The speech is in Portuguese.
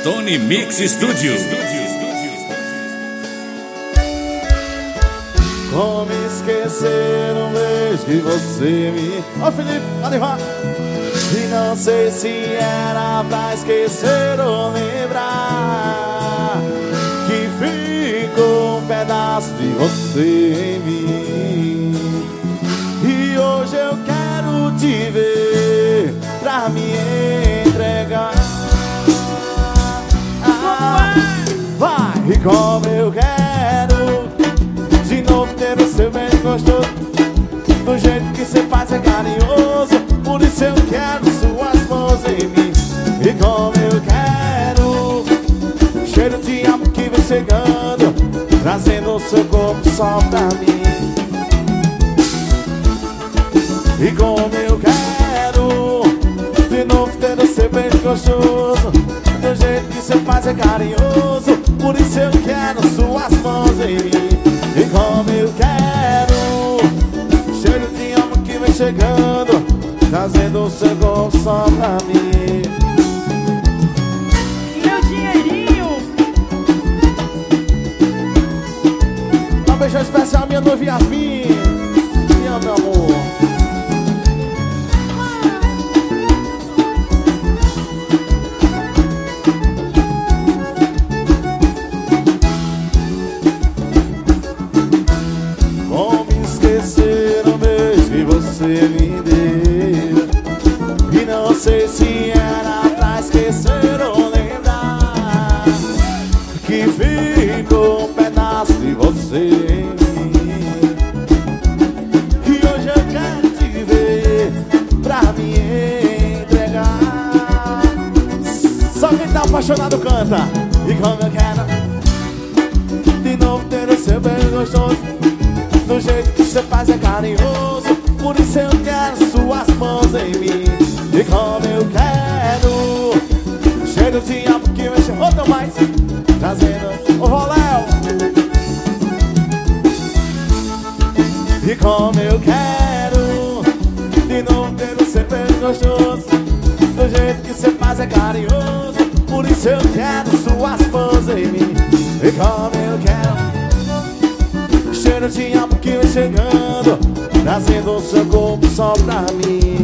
Tony Mix Studio. Como esquecer um beijo que você me... Ó, Felipe, pode vai. E não sei se era pra esquecer ou lembrar que ficou um pedaço de você em mim. E hoje eu quero te ver pra me entregar. Vai! E como eu quero de novo ter o seu beijo gostoso, do jeito que você faz é carinhoso. Por isso eu quero suas mãos em mim. E como eu quero cheiro de amor que vem chegando, trazendo o seu corpo só pra mim. E como eu quero de novo ter o seu beijo gostoso, do jeito que você faz é carinhoso. Por isso eu quero suas mãos em mim. E como eu quero cheiro de amor que vem chegando, trazendo o seu corpo só pra mim. Meu dinheirinho. Um beijão especial minha noiva Yasmin. Me ama, meu amor. Me deu. E não sei se era pra esquecer ou lembrar que ficou um pedaço de você em mim. E hoje eu quero te ver pra me entregar. Só quem tá apaixonado canta. E como eu quero de novo ter o seu beijo gostoso, do jeito que você faz é carinhoso. Por isso eu quero suas mãos em mim. E como eu quero cheiro de amor que mexe outra mais, trazendo o roléu. E como eu quero de novo ter o seu beijo gostoso, do jeito que você faz é carinhoso. Por isso eu quero suas mãos em mim. E como eu quero cheiro de amor que vem chegando, trazendo o seu corpo só pra mim.